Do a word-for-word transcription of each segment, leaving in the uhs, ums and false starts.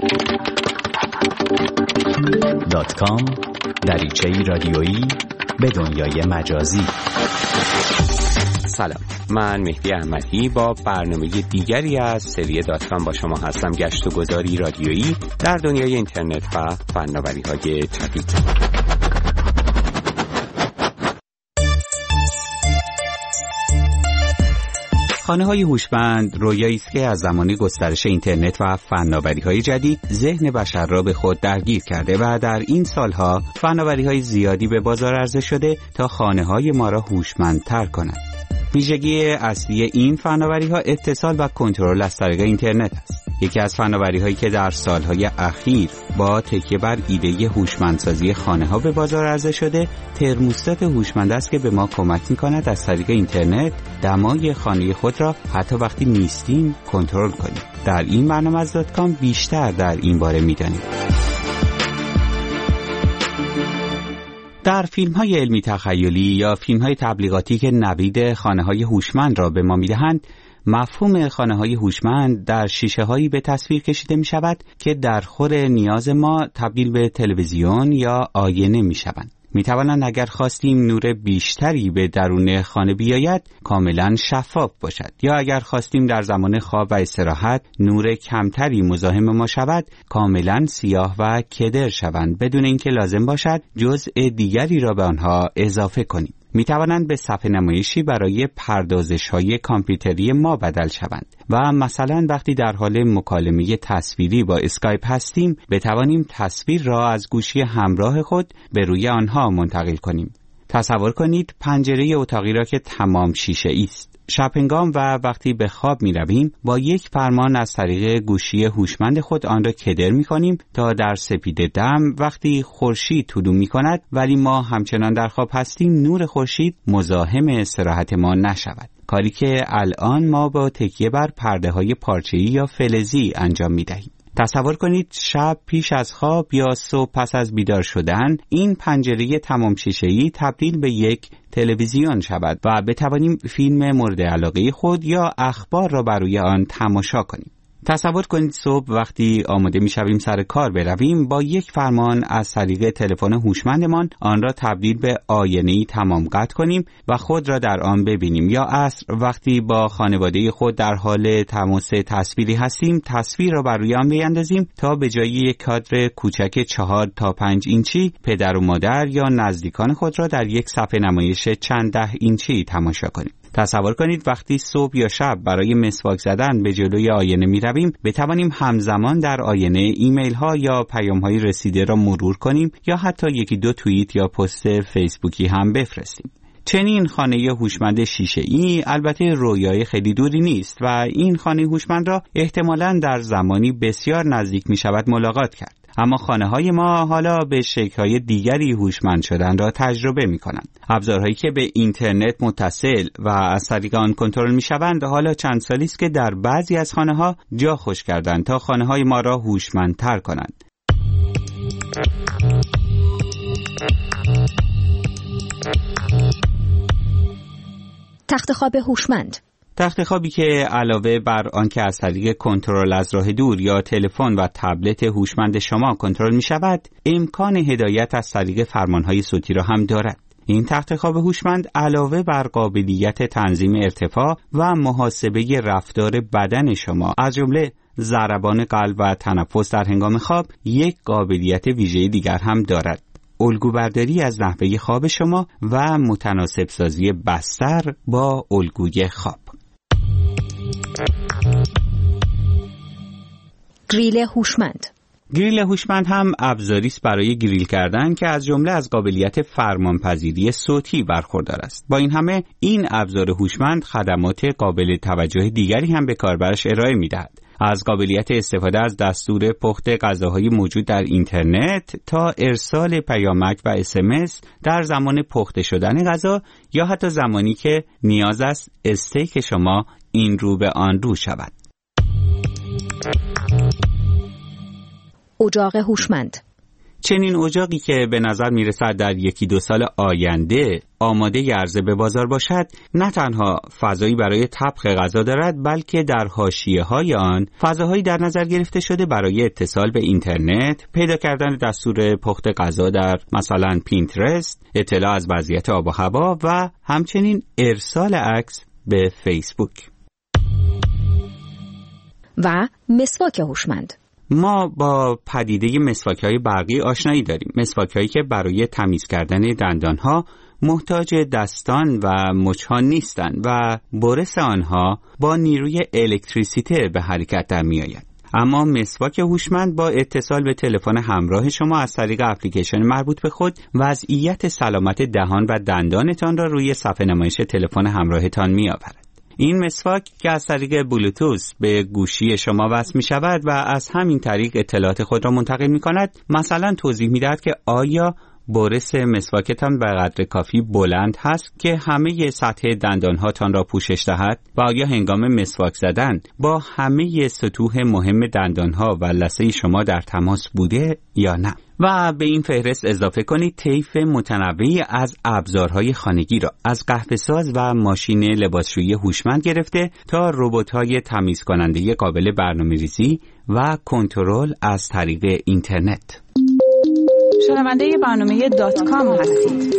دات کام دریچه‌ای رادیویی به دنیای مجازی. سلام، من مهدی احمدی با برنامه دیگری از سری دات کام با شما هستم. گشت و گذاری رادیویی در دنیای اینترنت و فناوری‌های جدید. خانه‌های هوشمند رویایی است که از زمان گسترش اینترنت و فناوری‌های جدید ذهن بشر را به خود درگیر کرده و در این سالها فناوری‌های زیادی به بازار عرضه شده تا خانه‌های ما را هوشمندتر کنند. ویژگی اصلی این فناوری‌ها اتصال و کنترل از طریق اینترنت است. یکی از فناوری‌هایی که در سالهای اخیر با تکیه بر ایده هوشمندسازی خانه‌ها به بازار عرضه شده، ترموستات هوشمند است که به ما کمک می‌کند از طریق اینترنت دمای خانه خود را حتی وقتی نیستیم کنترل کنیم. در این برنامه از دات کام بیشتر در این باره می‌دانیم. در فیلم‌های علمی تخیلی یا فیلم‌های تبلیغاتی که نوید خانه‌های هوشمند را به ما می‌دهند، مفهوم خانه‌های هوشمند در شیشه‌هایی به تصویر کشیده می‌شود که در خور نیاز ما تبدیل به تلویزیون یا آینه می‌شوند. می‌توانند اگر خواستیم نور بیشتری به درون خانه بیاید کاملاً شفاف باشد، یا اگر خواستیم در زمان خواب و استراحت نور کمتری مزاحم ما شود کاملاً سیاه و کدر شوند بدون اینکه لازم باشد جزء دیگری را به آنها اضافه کنیم. می توانند به صفحه نمایشی برای پردازش‌های کامپیوتری ما بدل شوند و مثلا وقتی در حال مکالمه تصویری با اسکایپ هستیم بتوانیم تصویر را از گوشی همراه خود به روی آنها منتقل کنیم. تصور کنید پنجره اتاقی را که تمام شیشه‌ای است. شب هنگام و وقتی به خواب می رویم با یک فرمان از طریق گوشی هوشمند خود آن را کدر می کنیم تا در سپیده دم وقتی خورشید طلوع می کند ولی ما همچنان در خواب هستیم نور خورشید مزاحم استراحت ما نشود، کاری که الان ما با تکیه بر پرده های پارچه‌ای یا فلزی انجام می دهیم. تصور کنید شب پیش از خواب یا صبح پس از بیدار شدن این پنجره تمام شیشه‌ای تبدیل به یک تلویزیون شود و بتوانیم فیلم مورد علاقه خود یا اخبار را بر روی آن تماشا کنیم. تصور کنید صبح وقتی آماده می‌شویم سر کار برویم با یک فرمان از طریق تلفن هوشمندمان آن را تبدیل به آینه‌ای تمام قد کنیم و خود را در آن ببینیم، یا عصر وقتی با خانواده خود در حال تماس تصویری هستیم تصویر را بر روی آن بیاندازیم تا به جای یک کادر کوچک چهار تا پنج اینچی پدر و مادر یا نزدیکان خود را در یک صفحه نمایش چند ده اینچی تماشا کنیم. تصور کنید وقتی صبح یا شب برای مسواک زدن به جلوی آینه می رویم بتوانیم همزمان در آینه ایمیل ها یا پیام های رسیده را مرور کنیم یا حتی یکی دو توییت یا پست فیسبوکی هم بفرستیم. چنین خانه هوشمند شیشه‌ای البته رویای خیلی دوری نیست و این خانه هوشمند را احتمالاً در زمانی بسیار نزدیک می شود ملاقات کرد. اما خانه‌های ما حالا به شکل‌های دیگری هوشمند شدن را تجربه می‌کنند. ابزارهایی که به اینترنت متصل و از طریق آن کنترل می‌شوند حالا چند سالی است که در بعضی از خانه‌ها جا خوش کردند تا خانه‌های ما را هوشمندتر کنند. تخت خواب هوشمند. تخت خوابی که علاوه بر آنکه از طریق کنترل از راه دور یا تلفن و تبلت هوشمند شما کنترل می شود، امکان هدایت از طریق فرمانهای صوتی را هم دارد. این تخت خواب هوشمند علاوه بر قابلیت تنظیم ارتفاع و محاسبه رفتار بدن شما از جمله ضربان قلب و تنفس در هنگام خواب، یک قابلیت ویژه دیگر هم دارد: الگوبرداری از نحوه خواب شما و متناسب سازی بستر با الگوی خواب. گریل هوشمند. گریل هوشمند هم ابزاری است برای گریل کردن که از جمله از قابلیت فرمانپذیری صوتی برخوردار است. با این همه این ابزار هوشمند خدمات قابل توجه دیگری هم به کاربرش ارائه می‌دهد. از قابلیت استفاده از دستور پخت غذاهای موجود در اینترنت تا ارسال پیامک و اس ام اس در زمان پخته شدن غذا یا حتی زمانی که نیاز است استیک شما این رو به آن رو شود. اجاق هوشمند. چنین اجاقی که به نظر میرسد در یکی دو سال آینده آماده عرضه به بازار باشد، نه تنها فضایی برای طبخ غذا دارد، بلکه در حاشیه‌های آن فضاهایی در نظر گرفته شده برای اتصال به اینترنت، پیدا کردن دستور پخت غذا در مثلا پینترست، اطلاع از وضعیت آب و هوا و همچنین ارسال عکس به فیسبوک. و مسواک هوشمند. ما با پدیده مسواک‌های برقی آشنایی داریم. مسواک‌هایی که برای تمیز کردن دندان‌ها محتاج دستان و مچ‌ها نیستند و برس آنها با نیروی الکتریسیته به حرکت در می‌آید. اما مسواک هوشمند با اتصال به تلفن همراه شما از طریق اپلیکیشن مربوط به خود وضعیت سلامت دهان و دندانتان را روی صفحه نمایش تلفن همراهتان می‌آورد. این مسواک که از طریق بلوتوث به گوشی شما وصل می شود و از همین طریق اطلاعات خود را منتقل می کند، مثلا توضیح می دهد که آیا برس مسواکتان به قدر کافی بلند هست که همه سطح دندانهاتان را پوشش دهد و آیا هنگام مسواک زدن با همه سطوح مهم دندانها و لثه شما در تماس بوده یا نه. و به این فهرست اضافه کنید طیف متنوعی از ابزارهای خانگی را، از قهوه‌ساز و ماشین لباسشویی هوشمند گرفته تا ربات‌های تمیز کننده قابل برنامه‌ریزی و کنترل از طریق اینترنت. شنونده برنامه دات کام هستید.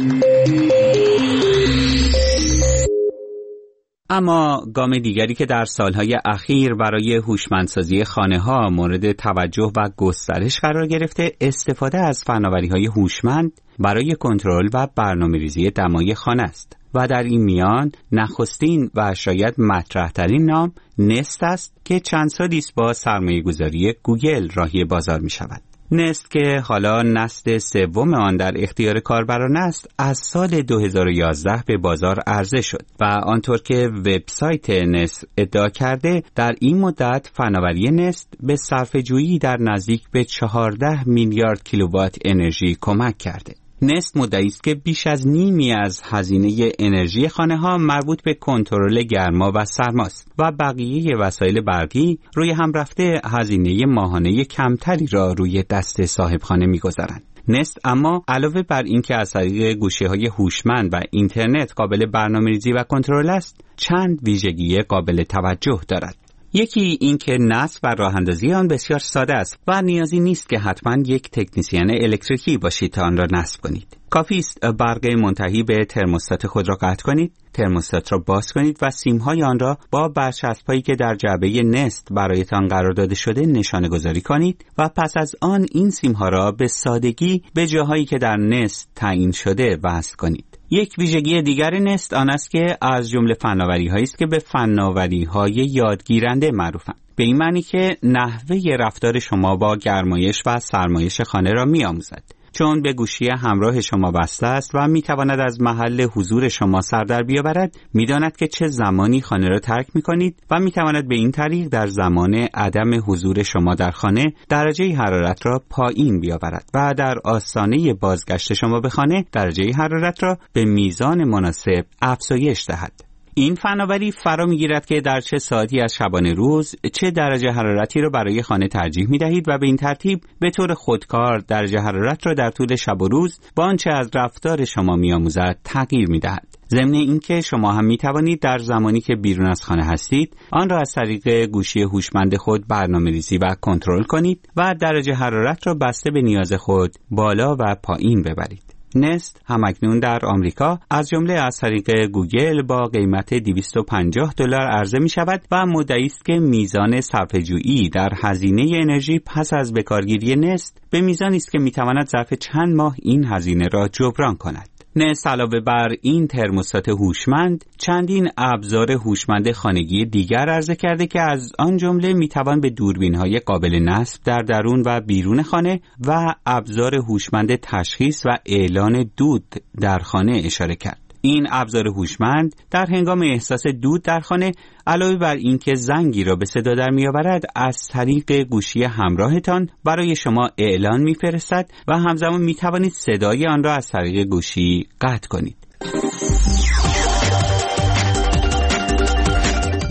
اما گام دیگری که در سالهای اخیر برای هوشمندسازی خانه‌ها مورد توجه و گسترش قرار گرفته، استفاده از فناوری‌های هوشمند برای کنترل و برنامه‌ریزی دمای خانه است و در این میان نخستین و شاید مطرح‌ترین نام نست است که چند سالی است با سرمایه‌گذاری گوگل راهی بازار می‌شود. نست که حالا نسل سوم آن در اختیار کاربران است، از سال دو هزار و یازده به بازار عرضه شد و آنطور که وبسایت نست ادعا کرده در این مدت فناوری نست به صرفه‌جویی در نزدیک به چهارده میلیارد کیلووات انرژی کمک کرده. نست مدعی است که بیش از نیمی از هزینه انرژی خانه‌ها مربوط به کنترل گرما و سرماست و بقیه وسایل برقی روی هم رفته هزینه ماهانه کمتری را روی دست صاحب خانه می‌گذارند. نست اما علاوه بر اینکه از طریق گوشی‌های هوشمند و اینترنت قابل برنامه‌ریزی و کنترل است، چند ویژگی قابل توجه دارد. یکی این که نصب و راه اندازی آن بسیار ساده است و نیازی نیست که حتما یک تکنسین الکتریکی باشید تا آن را نصب کنید. کافی است برق منتهی به ترموستات خود را قطع کنید، ترموستات را باز کنید و سیم‌های آن را با برچسب‌هایی که در جعبه نست برایتان قرار داده شده نشانه گذاری کنید و پس از آن این سیم‌ها را به سادگی به جاهایی که در نست تعیین شده وصل کنید. یک ویژگی دیگر نست آن است که از جمله فناوری‌هایی است که به فناوری‌های یادگیرنده معروفند. به این معنی که نحوه رفتار شما با گرمایش و سرمایش خانه را می‌آموزد. چون به گوشی همراه شما وصل است و می‌تواند از محل حضور شما سر در بیاورد، می‌داند که چه زمانی خانه را ترک می‌کنید و می‌تواند به این طریق در زمان عدم حضور شما در خانه درجه حرارت را پایین بیاورد و در آستانه بازگشت شما به خانه درجه حرارت را به میزان مناسب افزایش دهد. این فناوری فرا میگیرد که در چه ساعتی از شبانه روز چه درجه حرارتی را برای خانه ترجیح می دهید و به این ترتیب به طور خودکار درجه حرارت را در طول شب و روز با آنچه از رفتار شما می آموزد تغییر می دهد. ضمن اینکه شما هم می توانید در زمانی که بیرون از خانه هستید آن را از طریق گوشی هوشمند خود برنامه‌ریزی و کنترل کنید و درجه حرارت را بسته به نیاز خود بالا و پایین ببرید. نست همکنون در آمریکا از جمله از طریق گوگل با قیمت دویست و پنجاه دلار عرضه می شود و مدعی است که میزان صرفه‌جویی در هزینه انرژی پس از بکارگیری نست به میزانی است که می تواند ظرف چند ماه این هزینه را جبران کند. نست علاوه بر این ترموستات هوشمند چندین ابزار هوشمند خانگی دیگر عرضه کرده که از آن جمله میتوان به دوربین‌های قابل نصب در درون و بیرون خانه و ابزار هوشمند تشخیص و اعلان دود در خانه اشاره کرد. این ابزار هوشمند در هنگام احساس دود در خانه علاوه بر اینکه زنگی را به صدا در می‌آورد، از طریق گوشی همراهتان برای شما اعلان می‌فرستد و همزمان می‌توانید صدای آن را از طریق گوشی قطع کنید.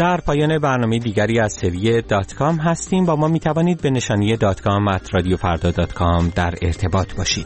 در پایان برنامه دیگری از سری دات کام هستیم. با ما می توانید به نشانی دات کام ات رادیو فردا دات کام در ارتباط باشید.